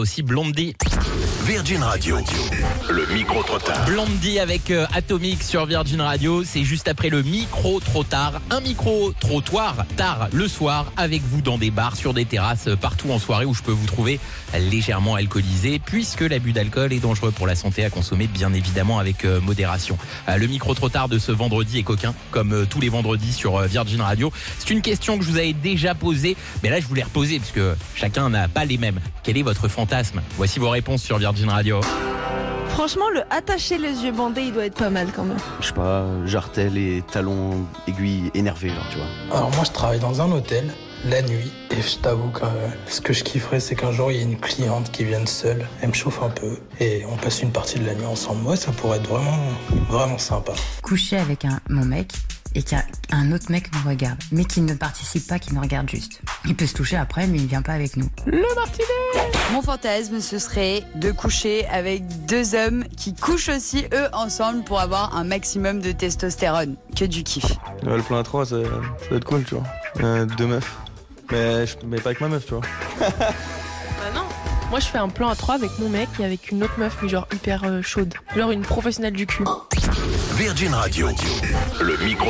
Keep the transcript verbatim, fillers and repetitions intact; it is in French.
aussi Blondie. Virgin Radio, le micro trop tard. Blondie avec euh, Atomic sur Virgin Radio, c'est juste après le micro trop tard. Un micro trottoir tard le soir avec vous dans des bars, sur des terrasses, partout en soirée où je peux vous trouver légèrement alcoolisé, puisque l'abus d'alcool est dangereux pour la santé, à consommer bien évidemment avec euh, modération. Euh, le micro trop tard de ce vendredi est coquin, comme euh, tous les vendredis sur euh, Virgin Radio. C'est une question que je vous avais déjà posée, mais là je vous l'ai reposée parce que chacun n'a pas les mêmes. Quel est votre fantasme ? Voici vos réponses sur Virgin Radio. Franchement, le attacher les yeux bandés, il doit être pas mal quand même. Je sais pas, jartel et talons aiguilles énervés, genre, tu vois. Alors moi, je travaille dans un hôtel la nuit et je t'avoue que euh, ce que je kifferais, c'est qu'un jour, il y ait une cliente qui vienne seule, elle me chauffe un peu et on passe une partie de la nuit ensemble. Moi, ça pourrait être vraiment, vraiment sympa. Coucher avec un, mon mec et qu'un autre mec nous regarde, mais qui ne participe pas, qui nous regarde juste. Il peut se toucher après, mais il vient pas avec nous. Le martinet. Mon fantasme, ce serait de coucher avec deux hommes qui couchent aussi, eux, ensemble pour avoir un maximum de testostérone. Que du kiff. Ouais, le plan à trois, ça, ça va être cool, tu vois. Euh, deux meufs. Mais, je, mais pas avec ma meuf, tu vois. Bah non. Moi, je fais un plan à trois avec mon mec et avec une autre meuf, mais genre hyper euh, chaude. Genre une professionnelle du cul. Virgin Radio, le micro